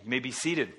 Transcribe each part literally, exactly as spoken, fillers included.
You may be seated.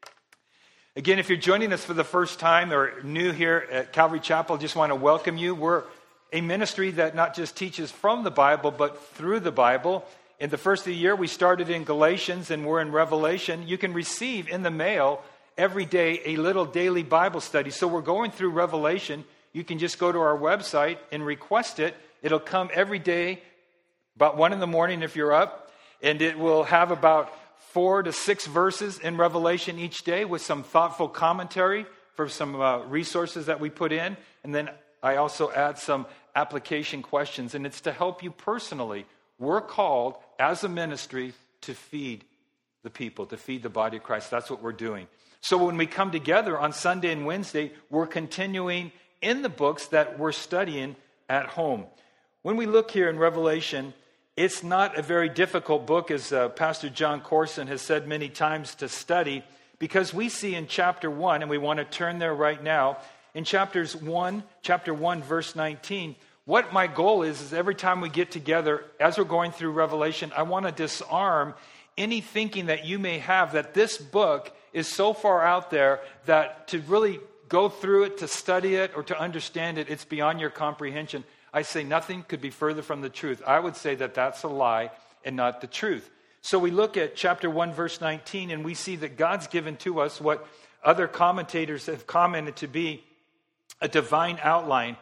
Again, if you're joining us for the first time or new here at Calvary Chapel, I just want to welcome you. We're a ministry that not just teaches from the Bible, but through the Bible. In the first of the year, we started in Galatians and we're in Revelation. You can receive in the mail every day a little daily Bible study. So we're going through Revelation. You can just go to our website and request it. It'll come every day, about one in the morning if you're up. And it will have about four to six verses in Revelation each day with some thoughtful commentary for some uh, resources that we put in. And then I also add some application questions. And it's to help you personally. We're called as a ministry to feed the people, to feed the body of Christ. That's what we're doing. So when we come together on Sunday and Wednesday, we're continuing in the books that we're studying at home. When we look here in Revelation, it's not a very difficult book, as uh, Pastor John Corson has said many times, to study, because we see in chapter one, and we want to turn there right now, in chapters one, chapter one, verse nineteen, what my goal is, is every time we get together, as we're going through Revelation, I want to disarm any thinking that you may have that this book is so far out there that to really go through it, to study it, or to understand it, it's beyond your comprehension. I say nothing could be further from the truth. I would say that that's a lie and not the truth. So we look at chapter one, verse nineteen, and we see that God's given to us what other commentators have commented to be a divine outline.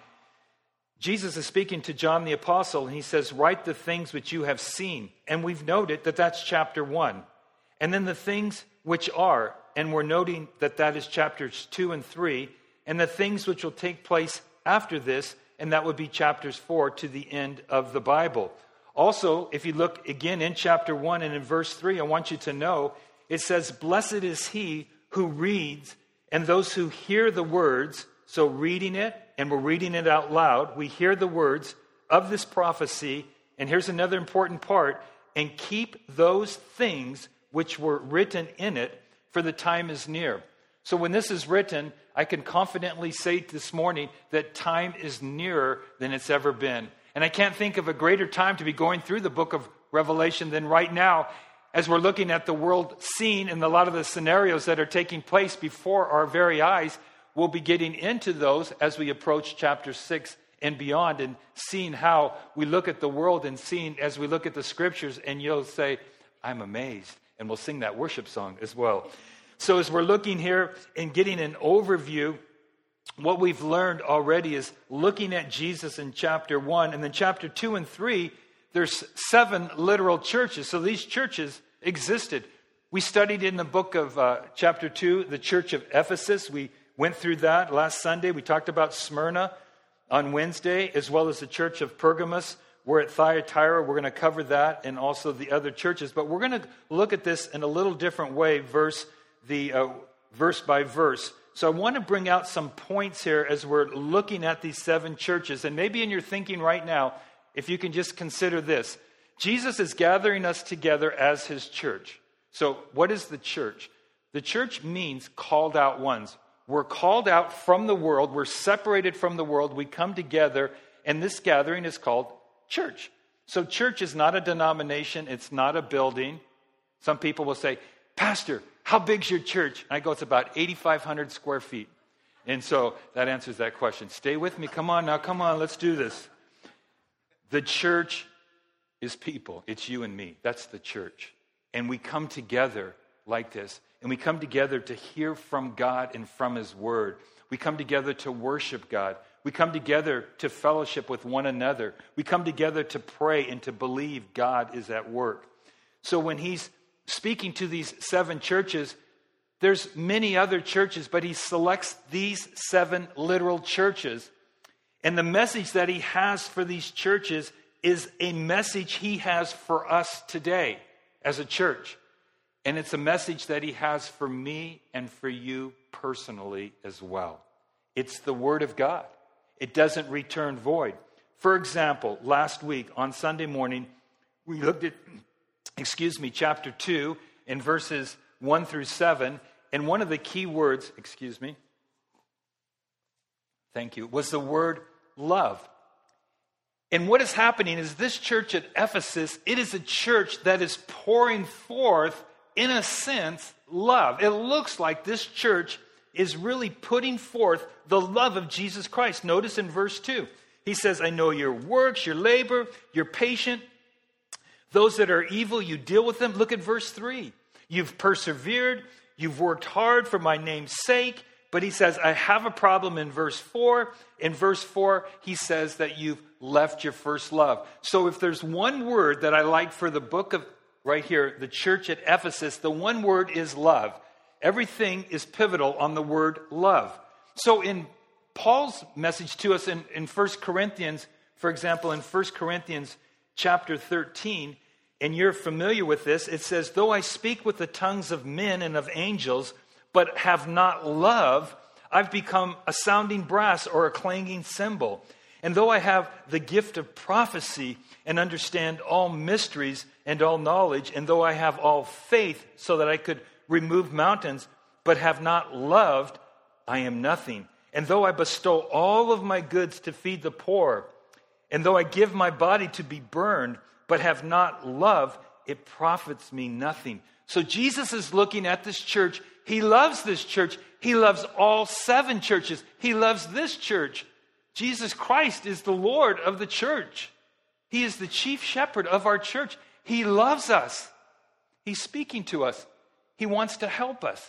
Jesus is speaking to John the Apostle, and he says, write the things which you have seen. And we've noted that that's chapter one. And then the things which are, and we're noting that that is chapters two and three, and the things which will take place after this, and that would be chapters four to the end of the Bible. Also, if you look again in chapter one and in verse three, I want you to know, it says, blessed is he who reads and those who hear the words. So reading it, and we're reading it out loud, we hear the words of this prophecy. And here's another important part, and keep those things which were written in it, for the time is near. So when this is written, I can confidently say this morning that time is nearer than it's ever been. And I can't think of a greater time to be going through the book of Revelation than right now, as we're looking at the world scene and a lot of the scenarios that are taking place before our very eyes. We'll be getting into those as we approach chapter six and beyond, and seeing how we look at the world and seeing as we look at the scriptures, and you'll say, I'm amazed. And we'll sing that worship song as well. So as we're looking here and getting an overview, what we've learned already is looking at Jesus in chapter one, and then chapter two and three, there's seven literal churches. So these churches existed. We studied in the book of uh, chapter two, the church of Ephesus. We went through that last Sunday. We talked about Smyrna on Wednesday, as well as the church of Pergamos. We're at Thyatira. We're going to cover that and also the other churches. But we're going to look at this in a little different way, verse the uh, verse by verse. So I want to bring out some points here as we're looking at these seven churches. And maybe in your thinking right now, if you can just consider this. Jesus is gathering us together as his church. So what is the church? The church means called out ones. We're called out from the world. We're separated from the world. We come together, and this gathering is called church. So church is not a denomination. It's not a building. Some people will say, Pastor, how big's your church? And I go, it's about eighty-five hundred square feet. And so that answers that question. Stay with me. Come on now. Come on. Let's do this. The church is people. It's you and me. That's the church. And we come together like this. And we come together to hear from God and from his word. We come together to worship God. We come together to fellowship with one another. We come together to pray and to believe God is at work. So when he's speaking to these seven churches, there's many other churches, but he selects these seven literal churches. And the message that he has for these churches is a message he has for us today as a church. And it's a message that he has for me and for you personally as well. It's the word of God. It doesn't return void. For example, last week on Sunday morning, we looked at, excuse me, chapter two in verses one through seven. And one of the key words, excuse me, thank you, was the word love. And what is happening is this church at Ephesus, it is a church that is pouring forth in a sense, love. It looks like this church is really putting forth the love of Jesus Christ. Notice in verse two, he says, I know your works, your labor, you're patient. Those that are evil, you deal with them. Look at verse three. You've persevered, you've worked hard for my name's sake. But he says, I have a problem in verse four. In verse four, he says that you've left your first love. So if there's one word that I like for the book of, right here, the church at Ephesus, the one word is love. Everything is pivotal on the word love. So in Paul's message to us in, in First Corinthians, for example, in First Corinthians chapter thirteen, and you're familiar with this, it says, though I speak with the tongues of men and of angels, but have not love, I've become a sounding brass or a clanging cymbal. And though I have the gift of prophecy and understand all mysteries and all knowledge, and though I have all faith so that I could remove mountains, but have not loved, I am nothing. And though I bestow all of my goods to feed the poor, and though I give my body to be burned, but have not love, it profits me nothing. So Jesus is looking at this church. He loves this church. He loves all seven churches. He loves this church. Jesus Christ is the Lord of the church. He is the chief shepherd of our church. He loves us. He's speaking to us. He wants to help us.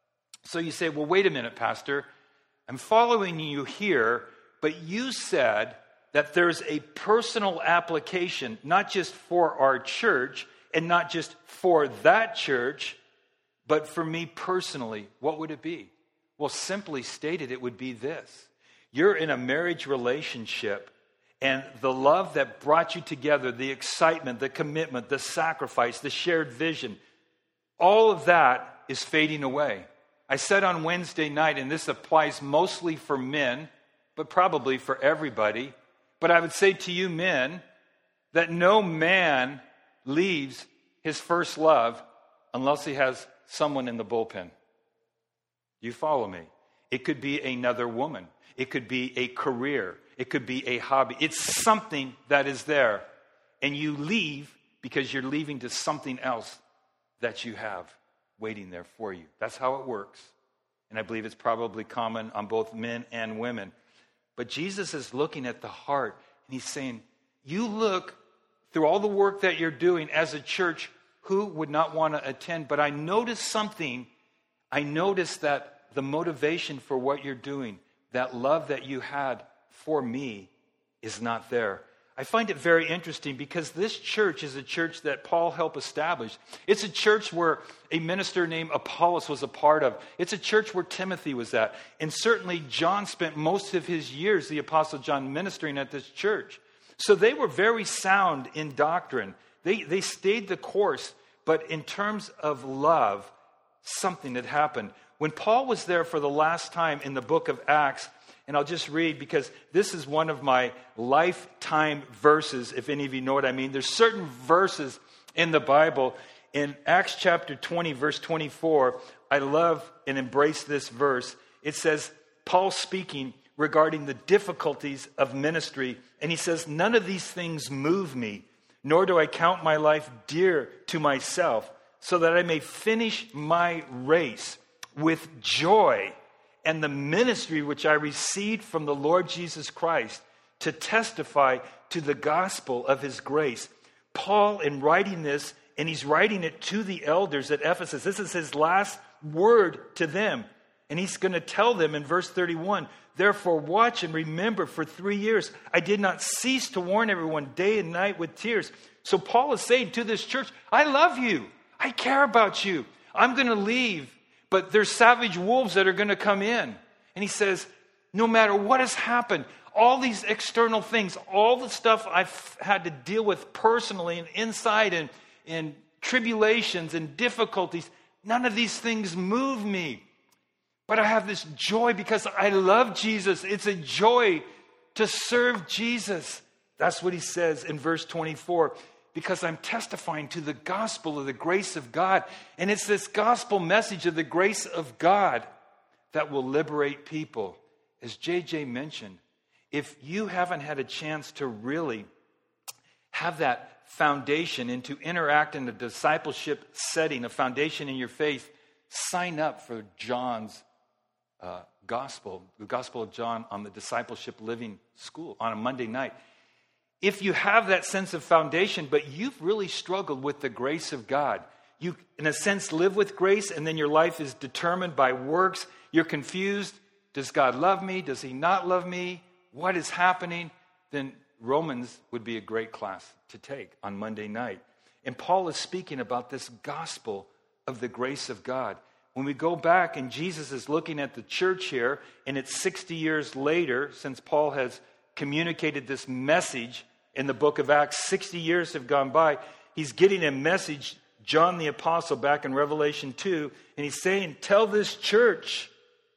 So you say, well, wait a minute, Pastor. I'm following you here, but you said that there's a personal application, not just for our church and not just for that church, but for me personally. What would it be? Well, simply stated, it would be this. You're in a marriage relationship, and the love that brought you together, the excitement, the commitment, the sacrifice, the shared vision, all of that is fading away. I said on Wednesday night, and this applies mostly for men, but probably for everybody, but I would say to you men, that no man leaves his first love unless he has someone in the bullpen. You follow me? It could be another woman. It could be a career. It could be a hobby. It's something that is there. And you leave because you're leaving to something else that you have waiting there for you. That's how it works. And I believe it's probably common on both men and women. But Jesus is looking at the heart, and he's saying, you look through all the work that you're doing as a church, who would not want to attend? But I noticed something. I noticed that the motivation for what you're doing, that love that you had for me, is not there. I find it very interesting because this church is a church that Paul helped establish. It's a church where a minister named Apollos was a part of. It's a church where Timothy was at. And certainly John spent most of his years, the Apostle John, ministering at this church. So they were very sound in doctrine. They, they stayed the course. But in terms of love, something had happened. When Paul was there for the last time in the book of Acts, and I'll just read because this is one of my lifetime verses, if any of you know what I mean. There's certain verses in the Bible. In Acts chapter twenty, verse twenty-four, I love and embrace this verse. It says, Paul speaking regarding the difficulties of ministry, and he says, none of these things move me, nor do I count my life dear to myself, so that I may finish my race with joy and the ministry which I received from the Lord Jesus Christ to testify to the gospel of his grace. Paul, in writing this, and he's writing it to the elders at Ephesus, this is his last word to them. And he's going to tell them in verse thirty-one, therefore watch and remember, for three years I did not cease to warn everyone day and night with tears. So Paul is saying to this church, I love you. I care about you. I'm going to leave. But there's savage wolves that are going to come in. And he says, no matter what has happened, all these external things, all the stuff I've had to deal with personally and inside and, and tribulations and difficulties, none of these things move me. But I have this joy because I love Jesus. It's a joy to serve Jesus. That's what he says in verse twenty-four. Because I'm testifying to the gospel of the grace of God. And it's this gospel message of the grace of God that will liberate people. As J J mentioned, if you haven't had a chance to really have that foundation and to interact in a discipleship setting, a foundation in your faith, sign up for John's uh, gospel, the Gospel of John on the Discipleship Living School on a Monday night. If you have that sense of foundation, but you've really struggled with the grace of God, you, in a sense, live with grace, and then your life is determined by works. You're confused. Does God love me? Does he not love me? What is happening? Then Romans would be a great class to take on Monday night. And Paul is speaking about this gospel of the grace of God. When we go back and Jesus is looking at the church here, and it's sixty years later since Paul has communicated this message in the book of Acts, sixty years have gone by. He's getting a message, John the Apostle, back in Revelation two, and he's saying, tell this church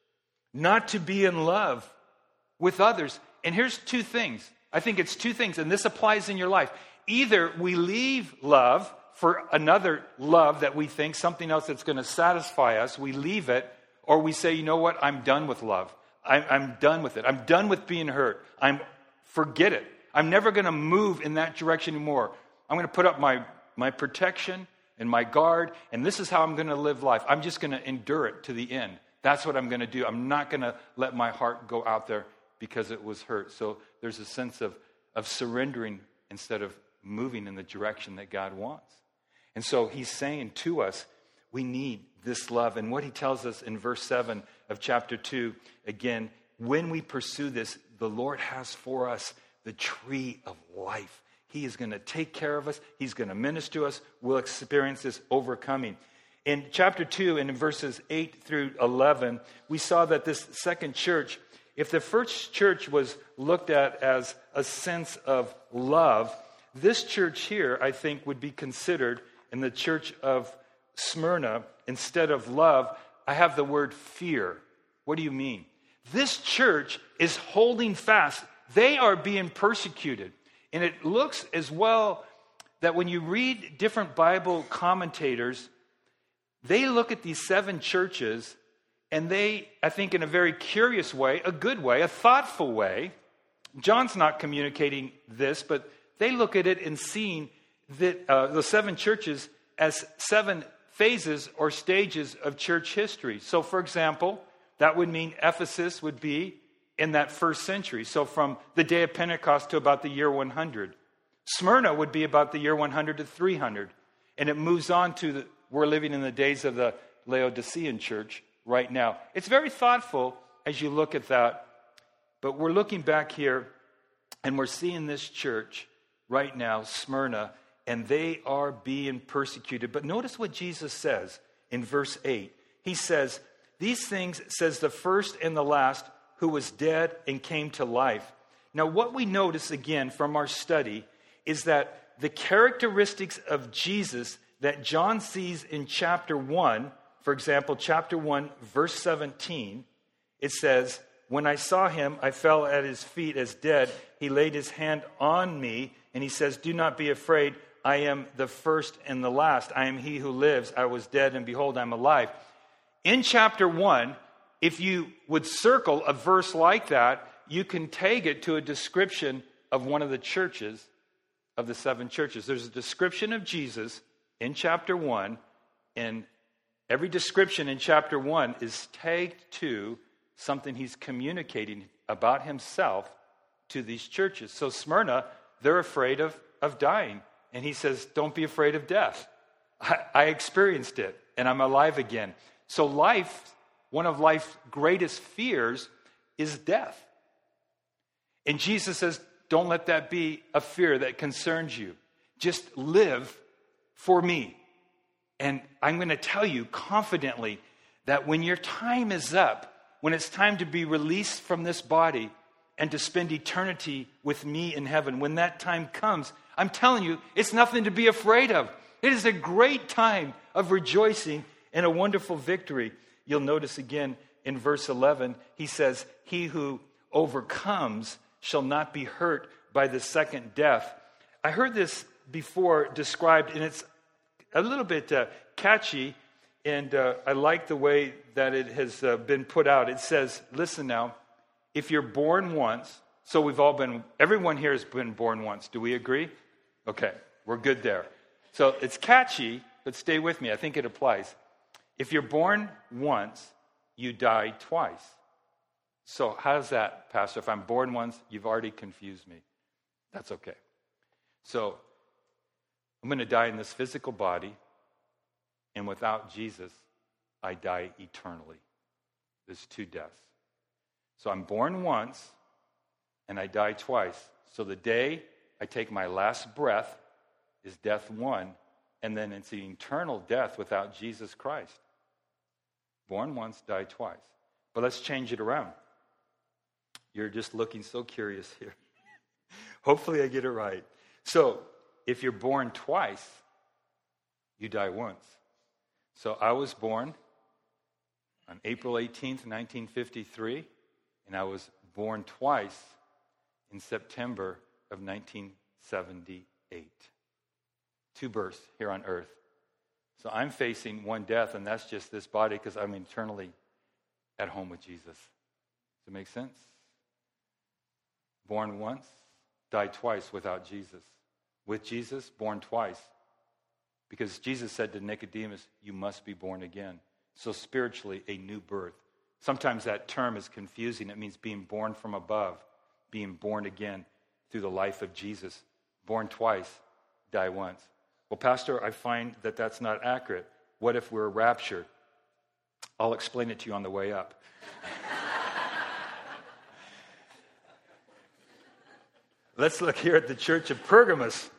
not to be in love with others. And here's two things. I think it's two things, and this applies in your life. Either we leave love for another love that we think, something else that's going to satisfy us, we leave it, or we say, you know what, I'm done with love. I'm, I'm done with it. I'm done with being hurt. I'm forget it. I'm never going to move in that direction anymore. I'm going to put up my, my protection and my guard, and this is how I'm going to live life. I'm just going to endure it to the end. That's what I'm going to do. I'm not going to let my heart go out there because it was hurt. So there's a sense of, of surrendering instead of moving in the direction that God wants. And so he's saying to us, we need this love. And what he tells us in verse seven of chapter two, again, when we pursue this, the Lord has for us the tree of life. He is going to take care of us. He's going to minister to us. We'll experience this overcoming. In chapter two, and in verses eight through eleven, we saw that this second church, if the first church was looked at as a sense of love, this church here, I think, would be considered in the church of Smyrna, instead of love, I have the word fear. What do you mean? This church is holding fast. They are being persecuted. And it looks as well that when you read different Bible commentators, they look at these seven churches and they, I think in a very curious way, a good way, a thoughtful way, John's not communicating this, but they look at it and seeing that uh, the seven churches as seven phases or stages of church history. So, for example, that would mean Ephesus would be in that first century. So from the day of Pentecost to about the year one hundred. Smyrna would be about the year one hundred to three hundred. And it moves on to, the, we're living in the days of the Laodicean church right now. It's very thoughtful as you look at that. But we're looking back here and we're seeing this church right now, Smyrna, and they are being persecuted. But notice what Jesus says in verse eight. He says, these things says the first and the last, who was dead and came to life. Now, what we notice again from our study is that the characteristics of Jesus that John sees in chapter one, for example, chapter one, verse seventeen, it says, when I saw him, I fell at his feet as dead. He laid his hand on me, and he says, do not be afraid. I am the first and the last. I am he who lives. I was dead, and behold, I'm alive. In chapter one, if you would circle a verse like that, you can tag it to a description of one of the churches, of the seven churches. There's a description of Jesus in chapter one, and every description in chapter one is tagged to something he's communicating about himself to these churches. So Smyrna, they're afraid of, of dying. And he says, don't be afraid of death. I, I experienced it, and I'm alive again. So life, one of life's greatest fears is death. And Jesus says, don't let that be a fear that concerns you. Just live for me. And I'm going to tell you confidently that when your time is up, when it's time to be released from this body and to spend eternity with me in heaven, when that time comes, I'm telling you, it's nothing to be afraid of. It is a great time of rejoicing and a wonderful victory. You'll notice again in verse eleven, he says, he who overcomes shall not be hurt by the second death. I heard this before described, and it's a little bit uh, catchy, and uh, I like the way that it has uh, been put out. It says, listen now, if you're born once, so we've all been, everyone here has been born once. Do we agree? Okay, We're good there. So it's catchy, but stay with me. I think it applies. If you're born once, you die twice. So how does that, Pastor? If I'm born once, you've already confused me. That's okay. So I'm going to die in this physical body, and without Jesus, I die eternally. There's two deaths. So I'm born once, and I die twice. So the day I take my last breath is death one, and then it's the eternal death without Jesus Christ. Born once, die twice. But let's change it around. You're just looking so curious here. Hopefully I get it right. So if you're born twice, you die once. So I was born on April eighteenth, nineteen fifty-three, and I was born twice in September of nineteen seventy-eight. Two births here on earth. So I'm facing one death, and that's just this body because I'm eternally at home with Jesus. Does it make sense? Born once, died twice without Jesus. With Jesus, born twice. Because Jesus said to Nicodemus, you must be born again. So spiritually, a new birth. Sometimes that term is confusing. It means being born from above, being born again through the life of Jesus. Born twice, die once. Well, Pastor, I find that that's not accurate. What if we're raptured? I'll explain it to you on the way up. Let's look here at the church of Pergamos.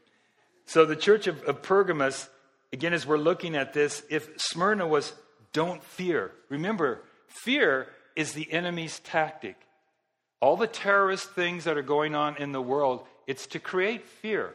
So the church of, of Pergamos, again, as we're looking at this, if Smyrna was don't fear. Remember, fear is the enemy's tactic. All the terrorist things that are going on in the world, it's to create fear.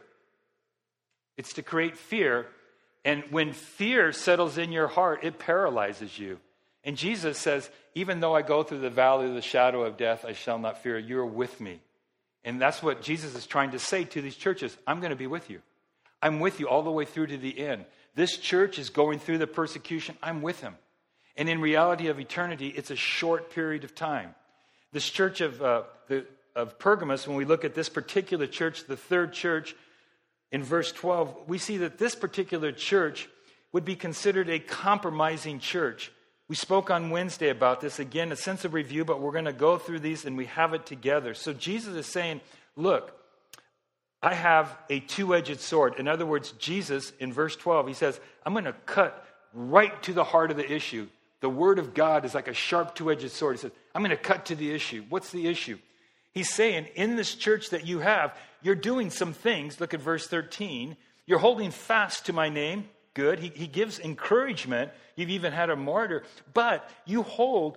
It's to create fear. And when fear settles in your heart, it paralyzes you. And Jesus says, even though I go through the valley of the shadow of death, I shall not fear. You're with me. And that's what Jesus is trying to say to these churches. I'm going to be with you. I'm with you all the way through to the end. This church is going through the persecution. I'm with him. And in reality of eternity, it's a short period of time. This church of, uh, the, of Pergamos, when we look at this particular church, the third church, in verse twelve, we see that this particular church would be considered a compromising church. We spoke on Wednesday about this. Again, a sense of review, but we're going to go through these and we have it together. So Jesus is saying, look, I have a two-edged sword. In other words, Jesus, in verse twelve, he says, I'm going to cut right to the heart of the issue. The word of God is like a sharp two-edged sword. He says, I'm going to cut to the issue. What's the issue? He's saying, in this church that you have, you're doing some things. Look at verse thirteen. You're holding fast to my name. Good. He, he gives encouragement. You've even had a martyr. But you hold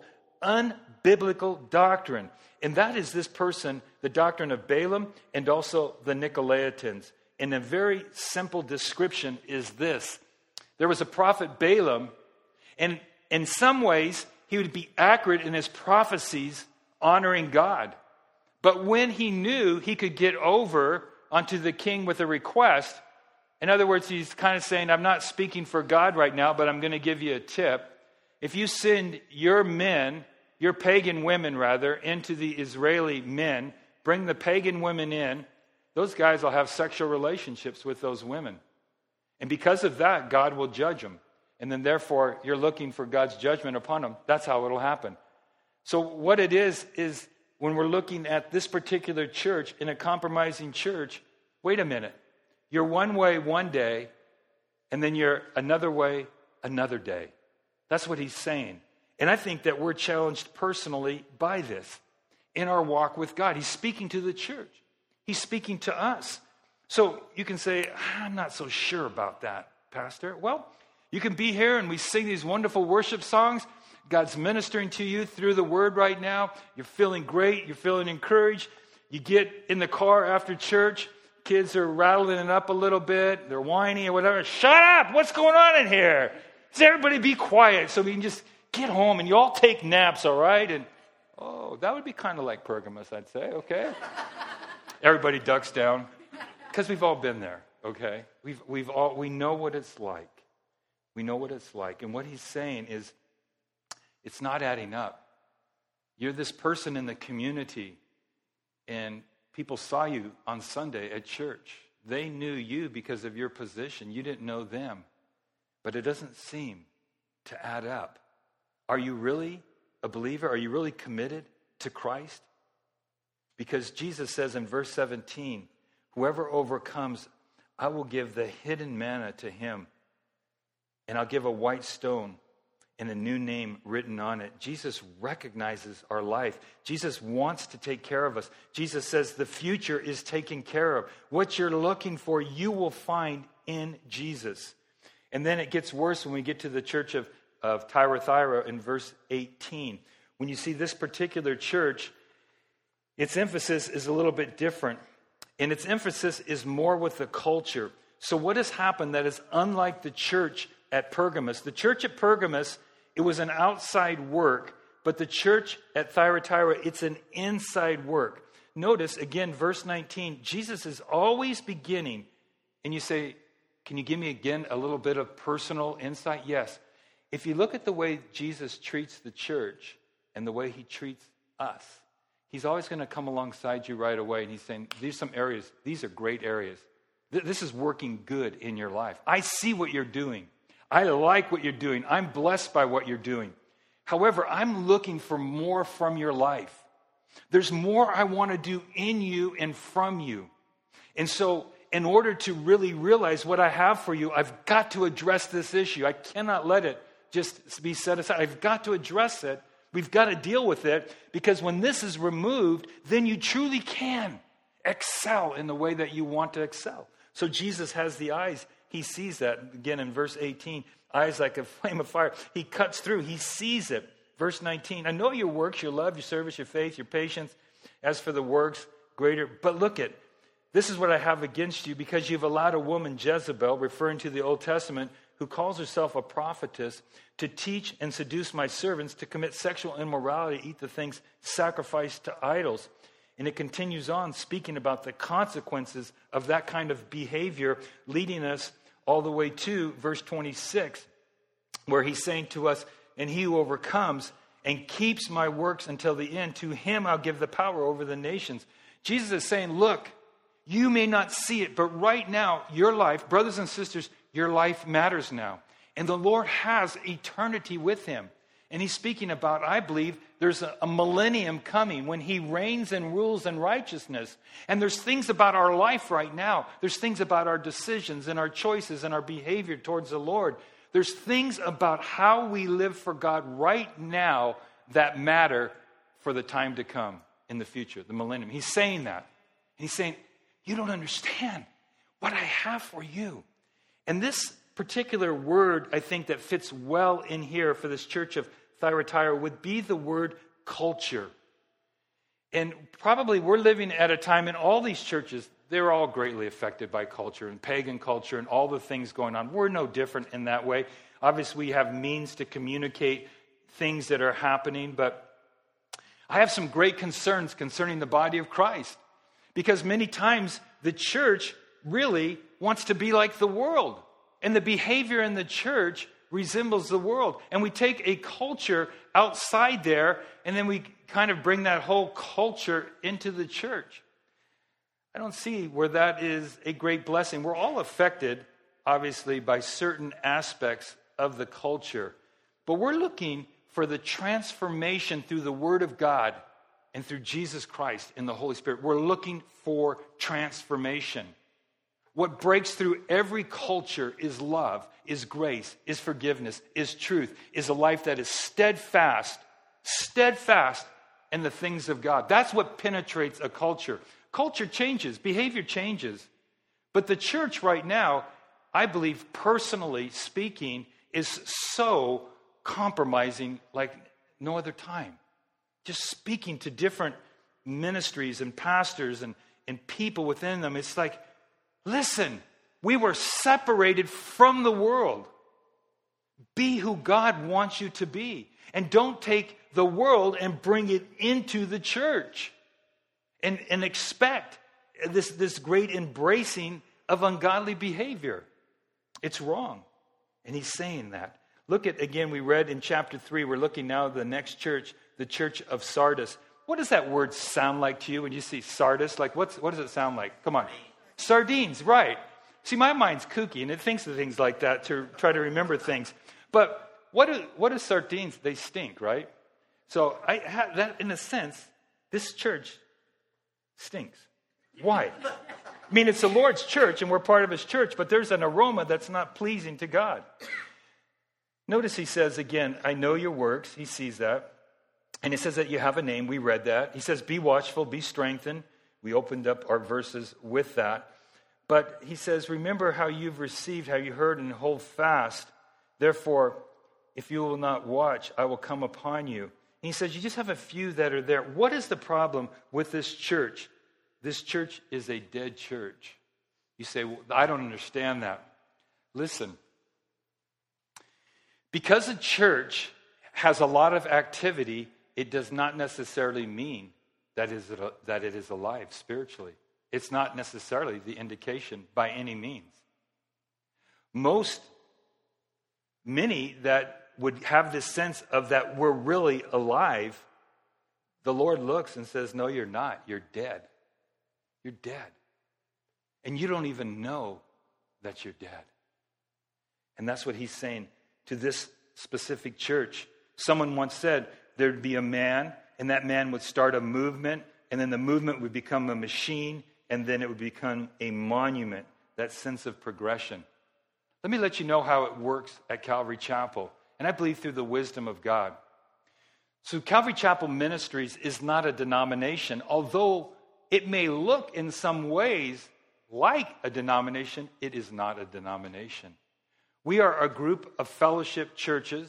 unbiblical doctrine. And that is this person, the doctrine of Balaam and also the Nicolaitans. And a very simple description is this. There was a prophet Balaam, and in some ways, he would be accurate in his prophecies, honoring God. But when he knew he could get over onto the king with a request, in other words, he's kind of saying, I'm not speaking for God right now, but I'm going to give you a tip. If you send your men, your pagan women rather, into the Israeli men, bring the pagan women in, those guys will have sexual relationships with those women. And because of that, God will judge them. And then therefore, you're looking for God's judgment upon them. That's how it'll happen. So what it is, is when we're looking at this particular church, in a compromising church, wait a minute. You're one way one day, and then you're another way another day. That's what he's saying. And I think that we're challenged personally by this in our walk with God. He's speaking to the church. He's speaking to us. So you can say, I'm not so sure about that, Pastor. Well, you can be here and we sing these wonderful worship songs. God's ministering to you through the word right now. You're feeling great. You're feeling encouraged. You get in the car after church. Kids are rattling it up a little bit. They're whiny or whatever. Shut up! What's going on in here? Does everybody be quiet so we can just get home and you all take naps, all right? And oh, that would be kind of like Pergamos, I'd say, okay? Everybody ducks down because we've all been there, okay? We've we've all we know what it's like. We know what it's like. And what he's saying is it's not adding up. You're this person in the community and people saw you on Sunday at church. They knew you because of your position. You didn't know them. But it doesn't seem to add up. Are you really a believer? Are you really committed to Christ? Because Jesus says in verse seventeen, whoever overcomes, I will give the hidden manna to him, and I'll give a white stone and a new name written on it. Jesus recognizes our life. Jesus wants to take care of us. Jesus says the future is taken care of. What you're looking for, you will find in Jesus. And then it gets worse when we get to the church of, of Thyatira in verse eighteen. When you see this particular church, its emphasis is a little bit different. And its emphasis is more with the culture. So what has happened that is unlike the church at Pergamos? The church at Pergamos, it was an outside work, but the church at Thyatira, it's an inside work. Notice, again, verse nineteen, Jesus is always beginning. And you say, can you give me again a little bit of personal insight? Yes. If you look at the way Jesus treats the church and the way he treats us, he's always going to come alongside you right away. And he's saying, these are some areas, these are great areas. This is working good in your life. I see what you're doing. I like what you're doing. I'm blessed by what you're doing. However, I'm looking for more from your life. There's more I want to do in you and from you. And so, in order to really realize what I have for you, I've got to address this issue. I cannot let it just be set aside. I've got to address it. We've got to deal with it, because when this is removed, then you truly can excel in the way that you want to excel. So Jesus has the eyes. He sees that. Again, in verse eighteen, eyes like a flame of fire. He cuts through. He sees it. Verse nineteen, I know your works, your love, your service, your faith, your patience. As for the works, greater. But look at, this is what I have against you, because you've allowed a woman, Jezebel, referring to the Old Testament, who calls herself a prophetess, to teach and seduce my servants to commit sexual immorality, eat the things sacrificed to idols. And it continues on speaking about the consequences of that kind of behavior, leading us all the way to verse twenty-six, where he's saying to us, and he who overcomes and keeps my works until the end, to him I'll give the power over the nations. Jesus is saying, look, you may not see it, but right now, your life, brothers and sisters, your life matters now. And the Lord has eternity with him. And he's speaking about, I believe, there's a, a millennium coming when he reigns and rules in righteousness. And there's things about our life right now. There's things about our decisions and our choices and our behavior towards the Lord. There's things about how we live for God right now that matter for the time to come in the future, the millennium. He's saying that. He's saying, you don't understand what I have for you. And this particular word, I think, that fits well in here for this church of Thyatira would be the word culture. And probably we're living at a time in all these churches, they're all greatly affected by culture and pagan culture and all the things going on. We're no different in that way. Obviously, we have means to communicate things that are happening, but I have some great concerns concerning the body of Christ, because many times the church really wants to be like the world. And the behavior in the church resembles the world. And we take a culture outside there, and then we kind of bring that whole culture into the church. I don't see where that is a great blessing. We're all affected, obviously, by certain aspects of the culture. But we're looking for the transformation through the Word of God and through Jesus Christ and the Holy Spirit. We're looking for transformation. What breaks through every culture is love, is grace, is forgiveness, is truth, is a life that is steadfast, steadfast in the things of God. That's what penetrates a culture. Culture changes, behavior changes. But the church right now, I believe, personally speaking, is so compromising like no other time. Just speaking to different ministries and pastors and, and people within them, it's like, listen, we were separated from the world. Be who God wants you to be. And don't take the world and bring it into the church. And, and expect this, this great embracing of ungodly behavior. It's wrong. And he's saying that. Look at, again, we read in chapter three, we're looking now at the next church, the church of Sardis. What does that word sound like to you when you see Sardis? Like, what's, what does it sound like? Come on. Sardines, right. See, my mind's kooky, and it thinks of things like that to try to remember things. But what do, what are sardines? They stink, right? So I have that, in a sense, this church stinks. Why? I mean, it's the Lord's church, and we're part of his church, but there's an aroma that's not pleasing to God. Notice he says again, I know your works. He sees that. And he says that you have a name. We read that. He says, be watchful, be strengthened. We opened up our verses with that. But he says, remember how you've received, how you heard, and hold fast. Therefore, if you will not watch, I will come upon you. And he says, you just have a few that are there. What is the problem with this church? This church is a dead church. You say, well, I don't understand that. Listen. Because a church has a lot of activity, it does not necessarily mean that is that it is alive spiritually. It's not necessarily the indication by any means. Most, many that would have this sense of that we're really alive, the Lord looks and says, no, you're not. You're dead. You're dead. And you don't even know that you're dead. And that's what he's saying to this specific church. Someone once said there'd be a man, and that man would start a movement, and then the movement would become a machine, and then it would become a monument, that sense of progression. Let me let you know how it works at Calvary Chapel, and I believe through the wisdom of God. So Calvary Chapel Ministries is not a denomination, although it may look in some ways like a denomination, it is not a denomination. We are a group of fellowship churches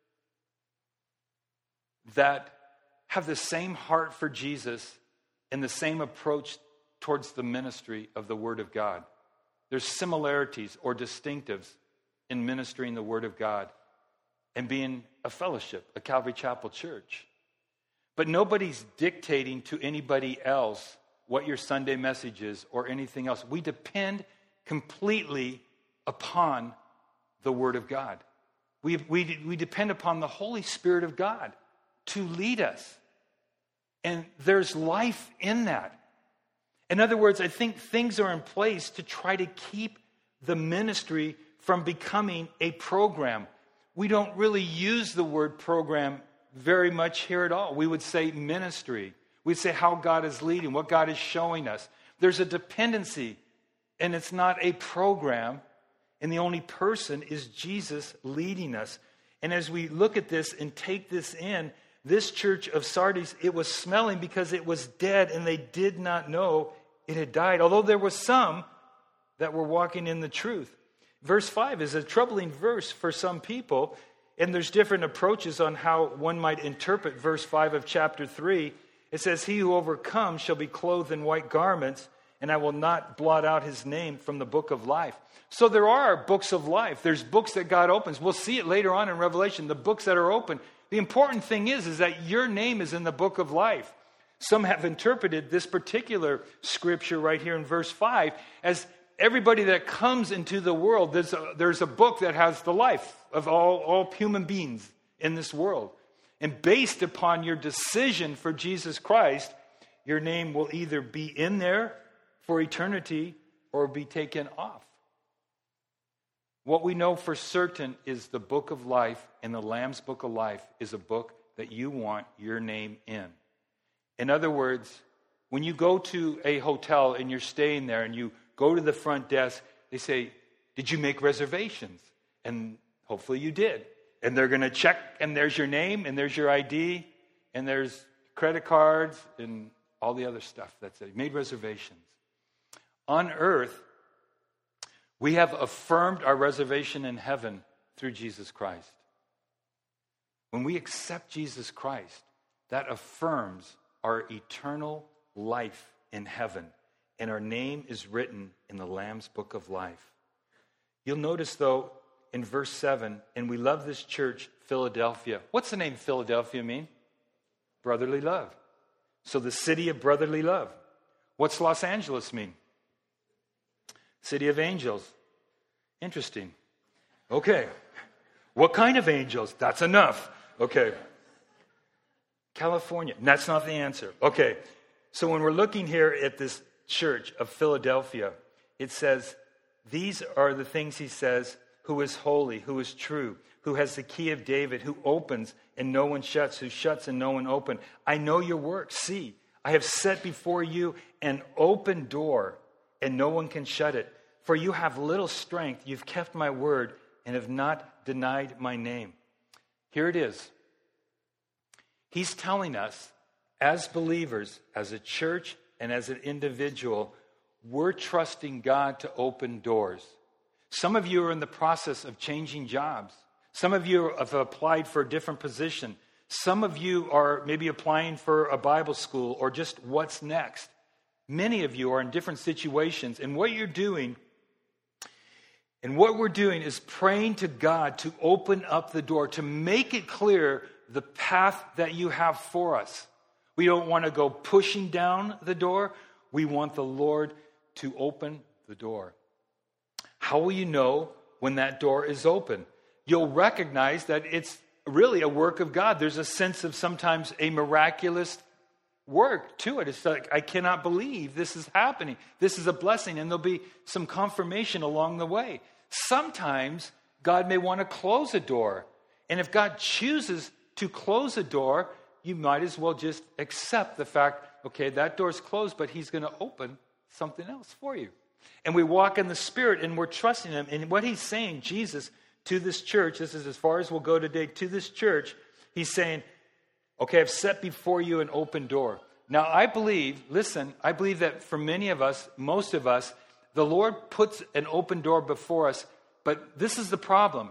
that have the same heart for Jesus and the same approach towards the ministry of the Word of God. There's similarities or distinctives in ministering the Word of God and being a fellowship, a Calvary Chapel church. But nobody's dictating to anybody else what your Sunday message is or anything else. We depend completely upon the Word of God. We, we, we depend upon the Holy Spirit of God to lead us. And there's life in that. In other words, I think things are in place to try to keep the ministry from becoming a program. We don't really use the word program very much here at all. We would say ministry. We'd say how God is leading, what God is showing us. There's a dependency, and it's not a program, and the only person is Jesus leading us. And as we look at this and take this in, this church of Sardis, it was smelling because it was dead, and they did not know it had died, although there were some that were walking in the truth. Verse five is a troubling verse for some people, and there's different approaches on how one might interpret verse five of chapter three. It says, he who overcomes shall be clothed in white garments, and I will not blot out his name from the book of life. So there are books of life. There's books that God opens. We'll see it later on in Revelation, the books that are open. The important thing is, is that your name is in the book of life. Some have interpreted this particular scripture right here in verse five as everybody that comes into the world, there's a, there's a book that has the life of all, all human beings in this world. And based upon your decision for Jesus Christ, your name will either be in there for eternity or be taken off. What we know for certain is the book of life and the Lamb's book of life is a book that you want your name in. In other words, when you go to a hotel and you're staying there and you go to the front desk, they say, did you make reservations? And hopefully you did. And they're going to check, and there's your name, and there's your I D, and there's credit cards, and all the other stuff that's it. Made reservations. On earth, we have affirmed our reservation in heaven through Jesus Christ. When we accept Jesus Christ, that affirms our eternal life in heaven, and our name is written in the Lamb's book of life. You'll notice, though, in verse seven, and we love this church, Philadelphia. What's the name Philadelphia mean? Brotherly love. So the city of brotherly love. What's Los Angeles mean? City of angels. Interesting. Okay. What kind of angels? That's enough. Okay. California. That's not the answer. Okay. So when we're looking here at this church of Philadelphia, it says, these are the things he says, who is holy, who is true, who has the key of David, who opens and no one shuts, who shuts and no one opens. I know your works. See, I have set before you an open door, and no one can shut it. For you have little strength, you've kept my word, and have not denied my name. Here it is. He's telling us, as believers, as a church, and as an individual, we're trusting God to open doors. Some of you are in the process of changing jobs. Some of you have applied for a different position. Some of you are maybe applying for a Bible school or just what's next. Many of you are in different situations. And what you're doing, and what we're doing is praying to God to open up the door, to make it clear the path that you have for us. We don't want to go pushing down the door. We want the Lord to open the door. How will you know when that door is open? You'll recognize that it's really a work of God. There's a sense of sometimes a miraculous work to it. It's like, I cannot believe this is happening. This is a blessing, and there'll be some confirmation along the way. Sometimes God may want to close a door. And if God chooses to close a door, you might as well just accept the fact, okay, that door's closed, but he's going to open something else for you. And we walk in the Spirit, and we're trusting him. And what he's saying, Jesus, to this church, this is as far as we'll go today, to this church, he's saying, okay, I've set before you an open door. Now, I believe, listen, I believe that for many of us, most of us, the Lord puts an open door before us, but this is the problem.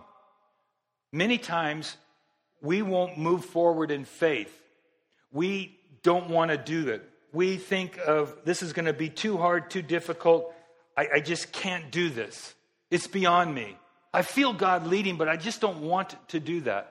Many times, we won't move forward in faith. We don't want to do it. We think of, this is going to be too hard, too difficult. I, I just can't do this. It's beyond me. I feel God leading, but I just don't want to do that.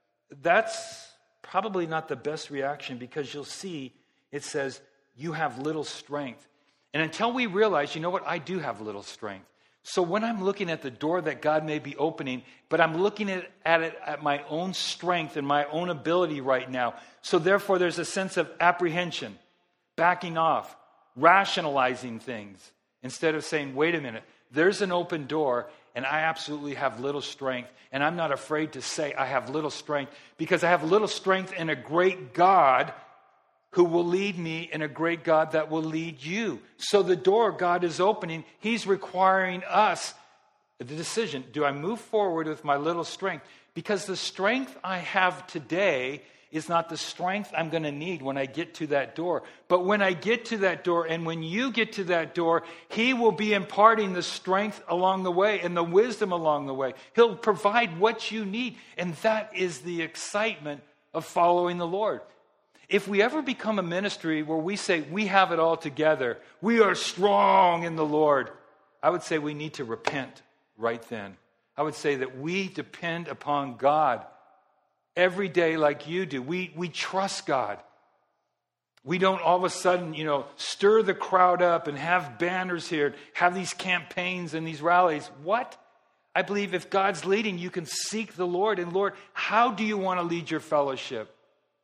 That's probably not the best reaction, because you'll see it says, you have little strength. And until we realize, you know what, I do have little strength. So when I'm looking at the door that God may be opening, but I'm looking at, at it at my own strength and my own ability right now. So therefore there's a sense of apprehension, backing off, rationalizing things, instead of saying, wait a minute, there's an open door, and I absolutely have little strength. And I'm not afraid to say I have little strength, because I have little strength in a great God who will lead me, and a great God that will lead you. So the door God is opening, he's requiring us the decision. Do I move forward with my little strength? Because the strength I have today is not the strength I'm going to need when I get to that door. But when I get to that door, and when you get to that door, he will be imparting the strength along the way and the wisdom along the way. He'll provide what you need. And that is the excitement of following the Lord. If we ever become a ministry where we say we have it all together, we are strong in the Lord, I would say we need to repent right then. I would say that we depend upon God every day like you do. We we trust God. We don't all of a sudden, you know, stir the crowd up and have banners here, have these campaigns and these rallies. What? I believe if God's leading, you can seek the Lord. And Lord, how do you want to lead your fellowship?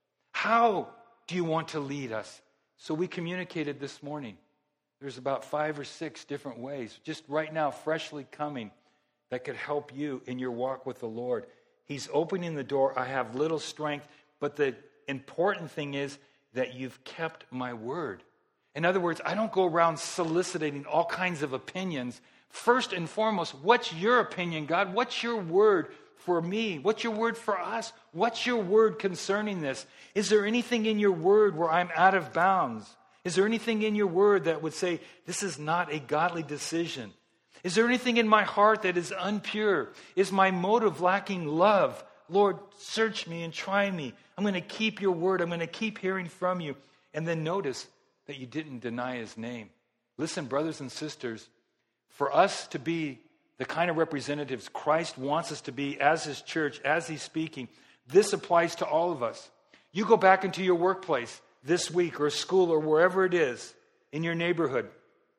How do you want to lead us? So we communicated this morning. There's about five or six different ways, just right now, freshly coming, that could help you in your walk with the Lord. He's opening the door. I have little strength, but the important thing is that you've kept my word. In other words, I don't go around soliciting all kinds of opinions. First and foremost, what's your opinion, God? What's your word for me? What's your word for us? What's your word concerning this? Is there anything in your word where I'm out of bounds? Is there anything in your word that would say, this is not a godly decision? Is there anything in my heart that is impure? Is my motive lacking love? Lord, search me and try me. I'm going to keep your word. I'm going to keep hearing from you. And then notice that you didn't deny his name. Listen, brothers and sisters, for us to be the kind of representatives Christ wants us to be as his church, as he's speaking, this applies to all of us. You go back into your workplace this week or school or wherever it is in your neighborhood,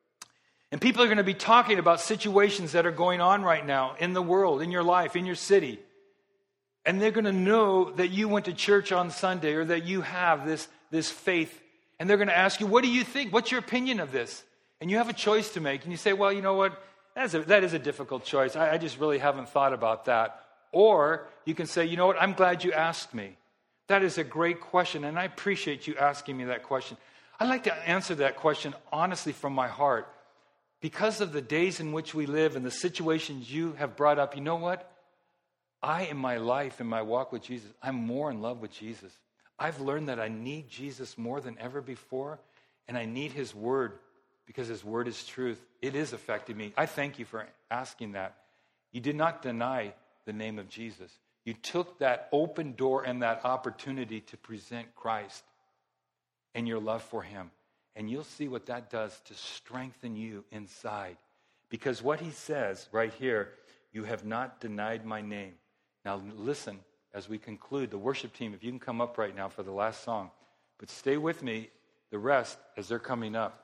and people are going to be talking about situations that are going on right now in the world, in your life, in your city. And they're going to know that you went to church on Sunday or that you have this, this faith. And they're going to ask you, what do you think? What's your opinion of this? And you have a choice to make. And you say, well, you know what? That is a, that is a difficult choice. I, I just really haven't thought about that. Or you can say, you know what? I'm glad you asked me. That is a great question, and I appreciate you asking me that question. I'd like to answer that question honestly from my heart. Because of the days in which we live and the situations you have brought up, you know what? I, in my life, in my walk with Jesus, I'm more in love with Jesus. I've learned that I need Jesus more than ever before, and I need his word because his word is truth. It is affecting me. I thank you for asking that. You did not deny the name of Jesus. You took that open door and that opportunity to present Christ and your love for him. And you'll see what that does to strengthen you inside. Because what he says right here, you have not denied my name. Now listen, as we conclude, the worship team, if you can come up right now for the last song. But stay with me, the rest, as they're coming up.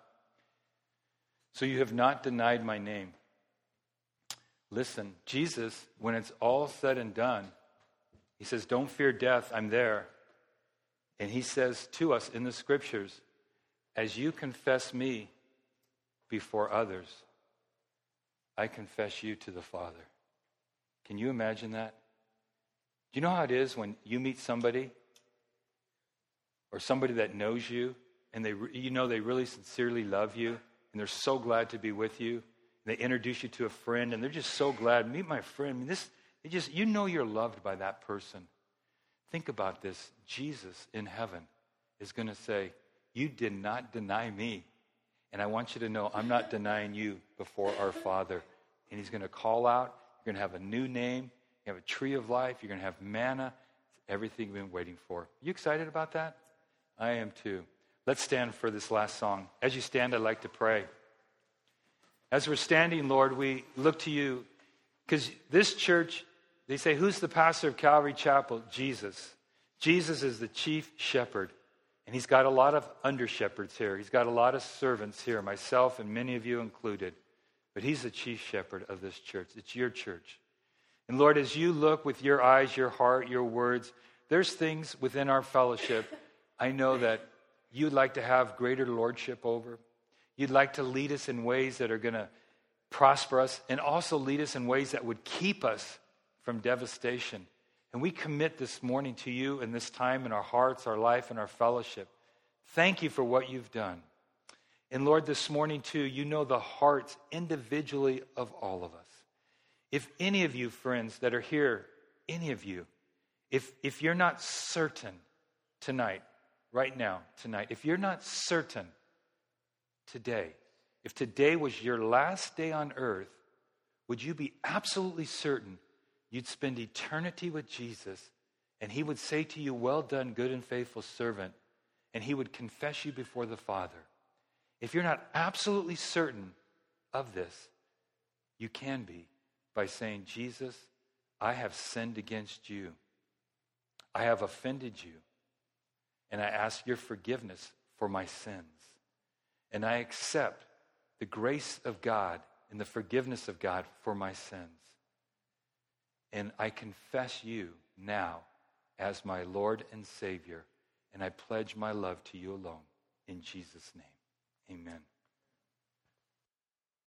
So you have not denied my name. Listen, Jesus, when it's all said and done, he says, don't fear death, I'm there. And he says to us in the scriptures, as you confess me before others, I confess you to the Father. Can you imagine that? Do you know how it is when you meet somebody or somebody that knows you and they, you know they really sincerely love you and they're so glad to be with you? They introduce you to a friend, and they're just so glad. Meet my friend. I mean, this, it just, you know you're loved by that person. Think about this. Jesus in heaven is going to say, you did not deny me. And I want you to know I'm not denying you before our Father. And he's going to call out. You're going to have a new name. You have a tree of life. You're going to have manna. It's everything you've been waiting for. You excited about that? I am too. Let's stand for this last song. As you stand, I'd like to pray. As we're standing, Lord, we look to you because this church, they say, who's the pastor of Calvary Chapel? Jesus. Jesus is the chief shepherd, and he's got a lot of under-shepherds here. He's got a lot of servants here, myself and many of you included, but he's the chief shepherd of this church. It's your church. And Lord, as you look with your eyes, your heart, your words, there's things within our fellowship I know that you'd like to have greater lordship over. You'd like to lead us in ways that are going to prosper us and also lead us in ways that would keep us from devastation. And we commit this morning to you in this time in our hearts, our life, and our fellowship. Thank you for what you've done. And Lord, this morning too, you know the hearts individually of all of us. If any of you friends that are here, any of you, if, if you're not certain tonight, right now, tonight, if you're not certain today, if today was your last day on earth, would you be absolutely certain you'd spend eternity with Jesus and he would say to you, well done, good and faithful servant, and he would confess you before the Father? If you're not absolutely certain of this, you can be by saying, Jesus, I have sinned against you. I have offended you, and I ask your forgiveness for my sins. And I accept the grace of God and the forgiveness of God for my sins. And I confess you now as my Lord and Savior. And I pledge my love to you alone. In Jesus' name, amen.